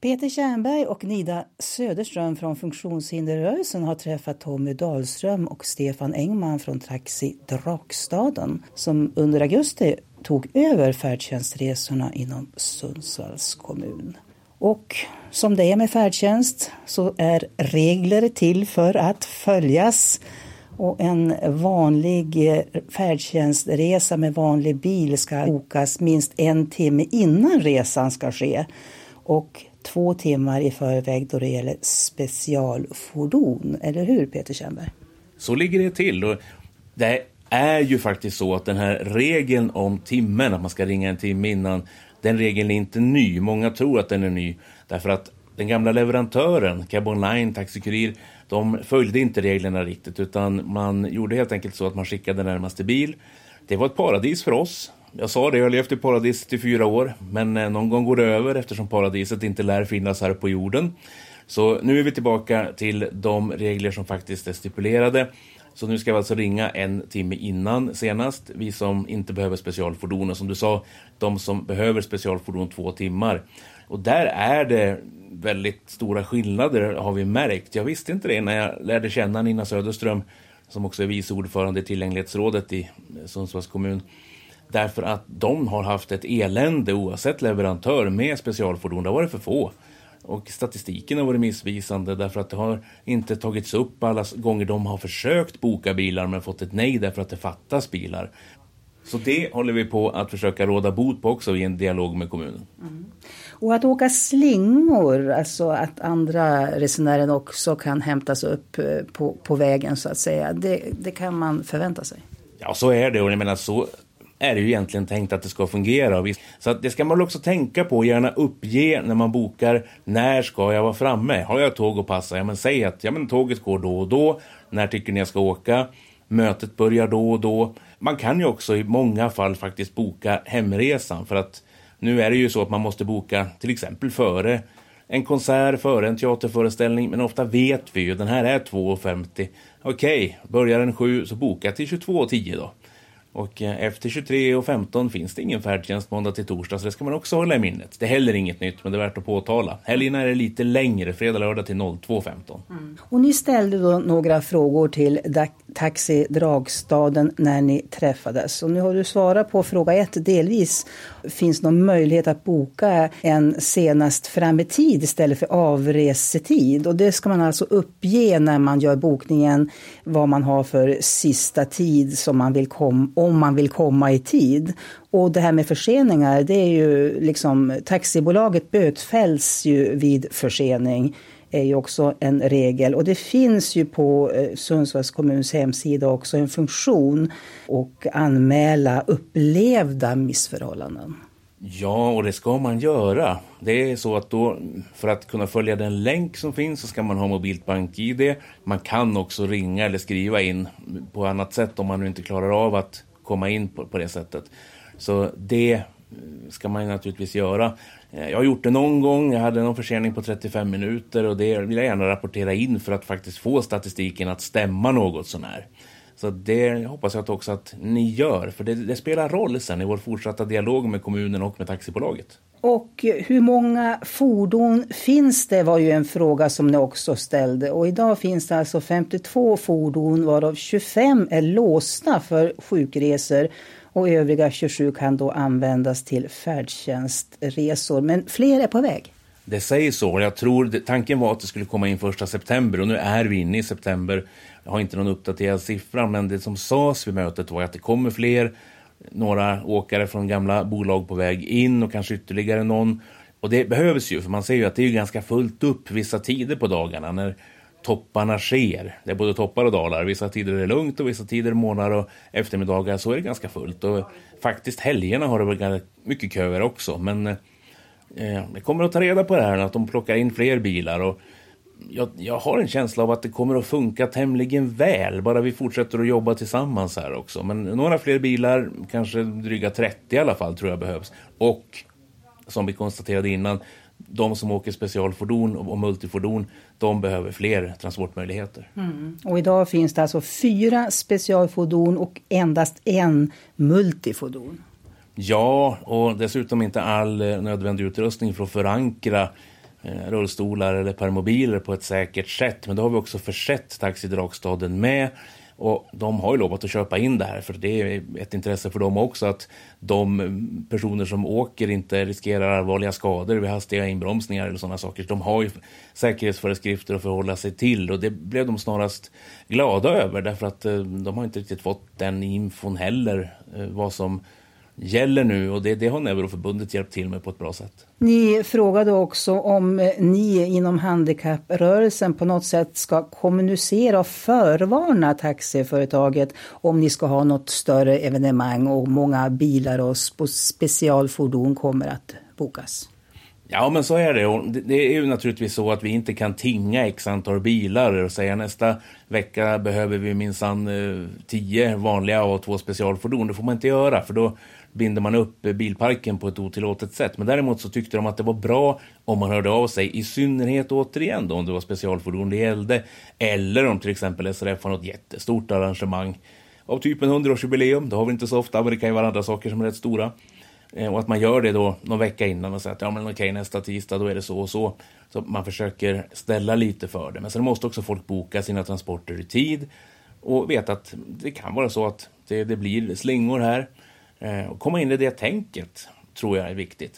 Peter Tjernberg och Nida Söderström från Funktionshinderrörelsen har träffat Tommy Dahlström och Stefan Engman från Taxi Drakstaden som under augusti tog över färdtjänstresorna inom Sundsvalls kommun. Och som det är med färdtjänst så är regler till för att följas. Och en vanlig färdtjänstresa med vanlig bil ska bokas minst 1 timme innan resan ska ske. Och 2 timmar i förväg då det gäller specialfordon. Eller hur, Peter Tjernberg? Så ligger det till. Och det är ju faktiskt så att den här regeln om timmen, att man ska ringa 1 timme innan, den regeln är inte ny. Många tror att den är ny. Därför att den gamla leverantören, Cab Online, Taxi Kurir, de följde inte reglerna riktigt. Utan man gjorde helt enkelt så att man skickade närmaste bil. Det var ett paradis för oss. Jag sa det, jag har levt i paradiset i 4 år. Men någon gång går det över eftersom paradiset inte lär finnas här på jorden. Så nu är vi tillbaka till de regler som faktiskt är stipulerade. Så nu ska vi alltså ringa 1 timme innan senast. Vi som inte behöver specialfordon. Och som du sa, de som behöver specialfordon 2 timmar. Och där är det väldigt stora skillnader har vi märkt. Jag visste inte det när jag lärde känna Nina Söderström, som också är vice ordförande i tillgänglighetsrådet i Sundsvalls kommun. Därför att de har haft ett elände oavsett leverantör med specialfordon. Det var det för få. Och statistiken har varit missvisande därför att det har inte tagits upp alla gånger de har försökt boka bilar men fått ett nej därför att det fattas bilar. Så det håller vi på att försöka råda bot på också i en dialog med kommunen. Mm. Och att åka slingor, alltså att andra resenärer också kan hämtas upp på vägen så att säga, det kan man förvänta sig. Ja, så är det, och jag menar så är det ju egentligen tänkt att det ska fungera. Så att det ska man också tänka på, gärna uppge när man bokar, när ska jag vara framme? Har jag tåg att passa? Ja, men säg att tåget går då och då. När tycker ni jag ska åka? Mötet börjar då och då. Man kan ju också i många fall faktiskt boka hemresan, för att nu är det ju så att man måste boka till exempel före en konsert, före en teaterföreställning, men ofta vet vi ju den här är 2:50. Okej, börjar den 7 så boka till 22:10 då. Och efter 23:15 finns det ingen färdtjänst måndag till torsdag, så det ska man också hålla i minnet. Det är heller inget nytt, men det är värt att påtala. Helgerna är det lite längre, fredag lördag till 02:15. Mm. Och ni ställde då några frågor till Taxi Drakstaden när ni träffades. Och nu har du svarat på fråga 1 delvis. Finns någon möjlighet att boka en senast fram i tid istället för avresetid? Och det ska man alltså uppge när man gör bokningen, vad man har för sista tid som man vill om man vill komma i tid. Och det här med förseningar, det är ju liksom, taxibolaget bötfälls ju vid försening, är ju också en regel. Och det finns ju på Sundsvalls kommuns hemsida också en funktion och anmäla upplevda missförhållanden. Ja, och det ska man göra. Det är så att då, för att kunna följa den länk som finns, så ska man ha mobilt bank-ID. Man kan också ringa eller skriva in på annat sätt om man nu inte klarar av att komma in på det sättet. Så det ska man naturligtvis göra. Jag har gjort det någon gång. Jag hade någon försening på 35 minuter och det vill jag gärna rapportera in för att faktiskt få statistiken att stämma något sån här. Så det hoppas jag också att ni gör, för det spelar roll sen i vår fortsatta dialog med kommunen och med taxibolaget. Och hur många fordon finns det var ju en fråga som ni också ställde. Och idag finns det alltså 52 fordon varav 25 är låsta för sjukresor. Och övriga 27 kan då användas till färdtjänstresor. Men fler är på väg. Det säger så. Jag tror tanken var att det skulle komma in 1 september och nu är vi inne i september. Jag har inte någon uppdaterad siffra, men det som sades vid mötet var att det kommer fler. Några åkare från gamla bolag på väg in och kanske ytterligare någon. Och det behövs ju, för man ser ju att det är ganska fullt upp vissa tider på dagarna när topparna sker. Det är både toppar och dalar. Vissa tider är det lugnt och vissa tider, morgnar och eftermiddagar, så är det ganska fullt. Och faktiskt helgerna har det väl ganska mycket köer också. Men det kommer att ta reda på det här, att de plockar in fler bilar. Och jag har en känsla av att det kommer att funka tämligen väl, bara vi fortsätter att jobba tillsammans här också. Men några fler bilar, kanske dryga 30 i alla fall, tror jag behövs. Och som vi konstaterade innan, de som åker specialfordon och multifordon, de behöver fler transportmöjligheter. Mm. Och idag finns det alltså 4 specialfordon och endast 1 multifordon. Ja, och dessutom inte all nödvändig utrustning för att förankra rullstolar eller permobiler på ett säkert sätt. Men då har vi också försett Taxi Dragstaden med, och de har ju lovat att köpa in det här, för det är ett intresse för dem också att de personer som åker inte riskerar allvarliga skador vid hastiga inbromsningar eller sådana saker. De har ju säkerhetsföreskrifter att förhålla sig till, och det blev de snarast glada över, därför att de har inte riktigt fått den infon heller vad som gäller nu, och det har Neuroförbundet hjälpt till med på ett bra sätt. Ni frågade också om ni inom handikapprörelsen på något sätt ska kommunicera och förvarna taxiföretaget om ni ska ha något större evenemang och många bilar och specialfordon kommer att bokas. Ja, men så är det. Och det är ju naturligtvis så att vi inte kan tinga x antal bilar och säga nästa vecka behöver vi minsann 10 vanliga och 2 specialfordon. Det får man inte göra, för då binder man upp bilparken på ett otillåtet sätt. Men däremot så tyckte de att det var bra om man hörde av sig, i synnerhet återigen då, om det var specialfordon det gällde, eller om till exempel SRF har något jättestort arrangemang av typen 100-årsjubileum. Det har vi inte så ofta, men det kan ju vara andra saker som är rätt stora. Och att man gör det då någon vecka innan och säger att ja, men okej, nästa tisdag då är det så och så. Så man försöker ställa lite för det. Men sen måste också folk boka sina transporter i tid och veta att det kan vara så att det blir slingor här. Och komma in i det tänket tror jag är viktigt.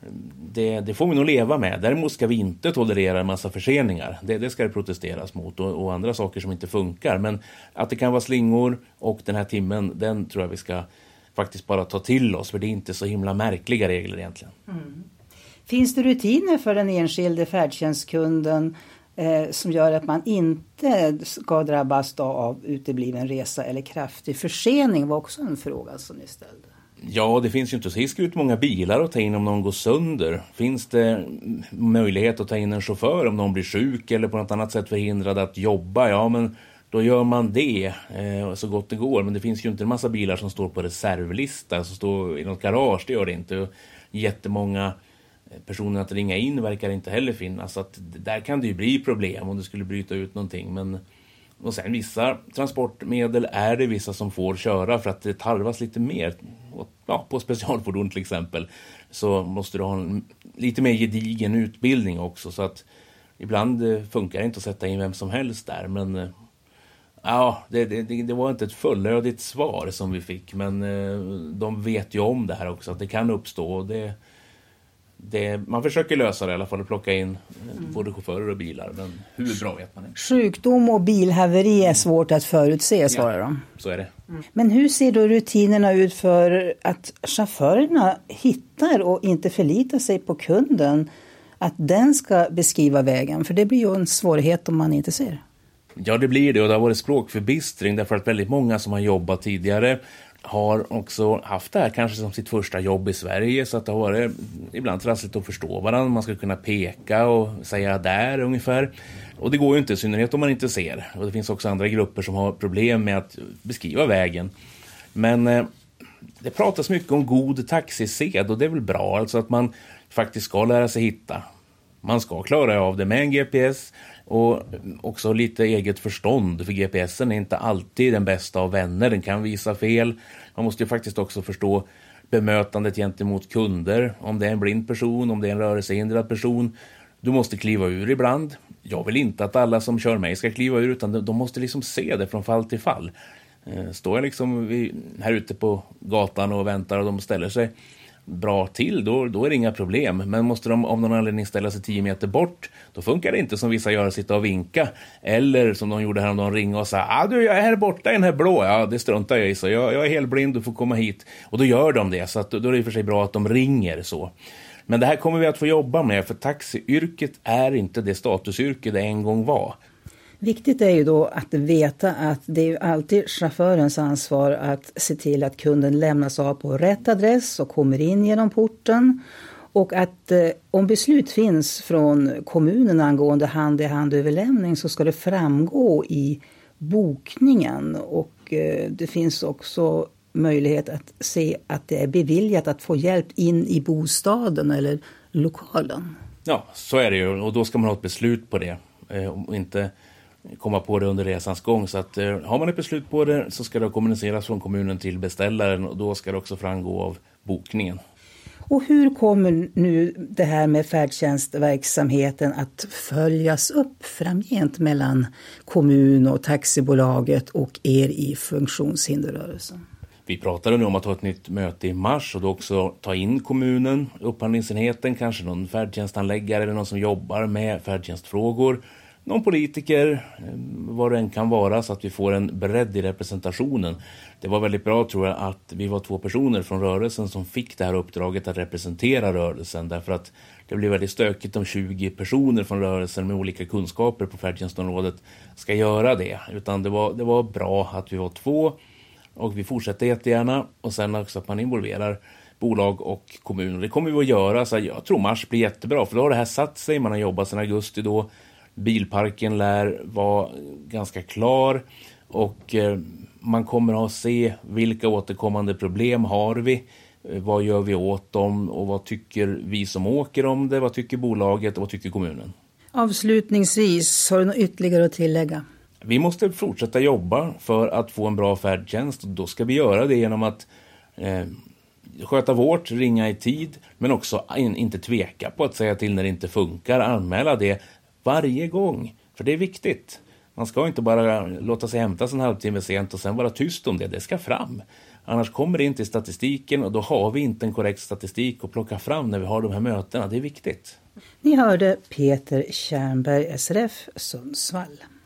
Det får vi nog leva med. Däremot ska vi inte tolerera en massa förseningar. Det ska det protesteras mot och andra saker som inte funkar. Men att det kan vara slingor och den här timmen, den tror jag vi ska faktiskt bara ta till oss, för det är inte så himla märkliga regler egentligen. Mm. Finns det rutiner för den enskilde färdtjänstkunden som gör att man inte ska drabbas av utebliven resa eller kraftig försening? Var också en fråga som ni ställde. Ja, det finns ju inte så hiskligt många bilar att ta in om någon går sönder. Finns det möjlighet att ta in en chaufför om någon blir sjuk eller på något annat sätt förhindrad att jobba? Ja, men då gör man det så gott det går. Men det finns ju inte en massa bilar som står på reservlista, som står i något garage, det gör det inte. Jättemånga personer att ringa in verkar inte heller finnas. Så att där kan det ju bli problem om det skulle bryta ut någonting. Men, och sen vissa transportmedel är det vissa som får köra för att det tarvas lite mer. Ja, på specialfordon till exempel så måste du ha en lite mer gedigen utbildning också. Så att ibland funkar det inte att sätta in vem som helst där, men ja, det var inte ett fullödigt svar som vi fick, men de vet ju om det här också, att det kan uppstå, och man försöker lösa det i alla fall och plocka in både chaufförer och bilar, men hur bra vet man inte. Sjukdom och bilhaveri är svårt att förutse, svarar de. Så är det. Men hur ser då rutinerna ut för att chaufförerna hittar och inte förlitar sig på kunden, att den ska beskriva vägen? För det blir ju en svårighet om man inte ser. Ja, det blir det, och det har varit språkförbistring därför att väldigt många som har jobbat tidigare har också haft det här kanske som sitt första jobb i Sverige, så att det har varit ibland trassligt att förstå varandra. Man ska kunna peka och säga där ungefär, och det går ju inte, i synnerhet om man inte ser. Och det finns också andra grupper som har problem med att beskriva vägen. Men det pratas mycket om god taxised, och det är väl bra, alltså att man faktiskt ska lära sig hitta. Man ska klara av det med en GPS och också lite eget förstånd, för GPSen är inte alltid den bästa av vänner, den kan visa fel. Man måste ju faktiskt också förstå bemötandet gentemot kunder, om det är en blind person, om det är en rörelsehindrad person. Du måste kliva ur ibland. Jag vill inte att alla som kör mig ska kliva ur, utan de måste liksom se det från fall till fall. Står jag liksom här ute på gatan och väntar och de ställer sig bra till, då är det inga problem. Men måste de av någon anledning ställa sig 10 meter bort, då funkar det inte som vissa gör, sitta och vinka. Eller som de gjorde här om de ringa och sa, du, jag är här borta i den här blå. Ja, det struntar jag i, så jag är helt blind, du får komma hit. Och då gör de det, så att då är det för sig bra att de ringer så. Men det här kommer vi att få jobba med, för taxiyrket är inte det statusyrke det en gång var. Viktigt är ju då att veta att det är ju alltid chaufförens ansvar att se till att kunden lämnas av på rätt adress och kommer in genom porten. Och att om beslut finns från kommunen angående hand-i-hand-överlämning så ska det framgå i bokningen. Och det finns också möjlighet att se att det är beviljat att få hjälp in i bostaden eller lokalen. Ja, så är det ju, och då ska man ha ett beslut på det och inte komma på det under resans gång. Så att har man ett beslut på det så ska det kommuniceras från kommunen till beställaren, och då ska det också framgå av bokningen. Och hur kommer nu det här med färdtjänstverksamheten att följas upp framgent mellan kommun och taxibolaget och er i funktionshinderrörelsen? Vi pratade nu om att ha ett nytt möte i mars och då också ta in kommunen, upphandlingsenheten, kanske någon färdtjänstanläggare eller någon som jobbar med färdtjänstfrågor, någon politiker, vad det än kan vara, så att vi får en bredd i representationen. Det var väldigt bra, tror jag, att vi var 2 personer från rörelsen som fick det här uppdraget att representera rörelsen, därför att det blir väldigt stökigt om 20 personer från rörelsen med olika kunskaper på färdtjänstområdet ska göra det. Utan det var bra att vi var 2. Och vi fortsätter jättegärna, och sen också att man involverar bolag och kommuner. Det kommer vi att göra, så jag tror mars blir jättebra, för då har det här satt sig. Man har jobbat sedan augusti då. Bilparken lär vara ganska klar, och man kommer att se vilka återkommande problem har vi. Vad gör vi åt dem, och vad tycker vi som åker om det? Vad tycker bolaget och vad tycker kommunen? Avslutningsvis, har du något ytterligare att tillägga? Vi måste fortsätta jobba för att få en bra färdtjänst, och då ska vi göra det genom att sköta vårt, ringa i tid, men också inte tveka på att säga till när det inte funkar, anmäla det varje gång, för det är viktigt. Man ska inte bara låta sig hämtas en halvtimme sent och sen vara tyst om det. Det ska fram. Annars kommer det inte i statistiken, och då har vi inte en korrekt statistik att plocka fram när vi har de här mötena. Det är viktigt. Ni hörde Peter Tjärnberg, SRF Sundsvall.